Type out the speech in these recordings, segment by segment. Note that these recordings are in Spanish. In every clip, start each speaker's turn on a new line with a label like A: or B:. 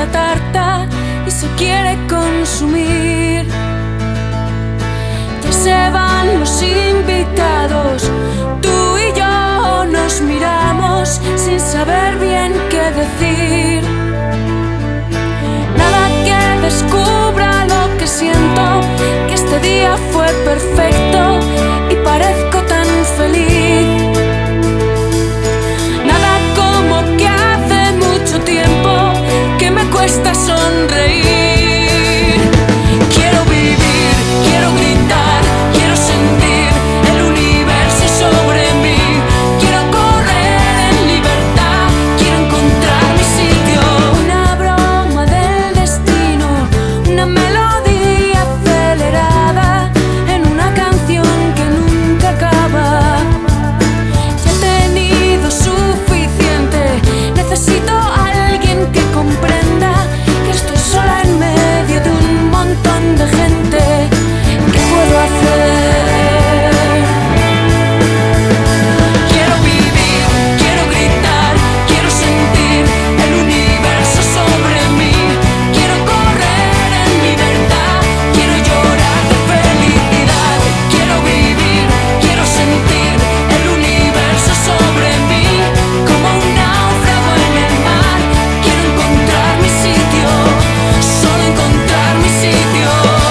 A: la tarta y se quiere consumir. Ya se van los invitados, tú y yo nos miramos sin saber bien qué decir. Nada que descubra lo que siento, que este día fue perfecto y parezco tan feliz. Nada como que hace mucho tiempo que me cuesta sonreír. Quiero vivir, quiero gritar, quiero sentir el universo sobre mí. Quiero correr en libertad, quiero encontrar mi sitio. Una broma del destino, una melodía acelerada en una canción que nunca acaba. Ya he tenido suficiente, necesito a alguien que comprenda que estoy sola en medio de un montón de gente. ¿Qué puedo hacer? Quiero vivir, quiero gritar, quiero sentir el universo sobre mí. Quiero correr en libertad, quiero llorar de felicidad. Quiero vivir, quiero sentir el universo sobre mí. Como un náufrago en el mar, quiero encontrar mi sitio, solo encontrar mi sitio.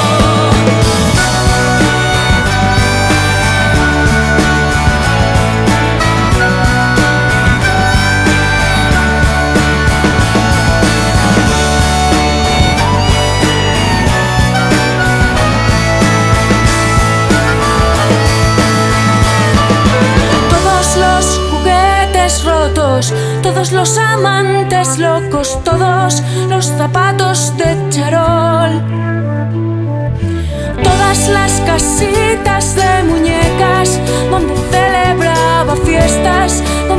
A: Todos los juguetes rotos, todos los amantes locos, todos los zapatos de charol, todas las casitas de muñecas donde celebraba fiestas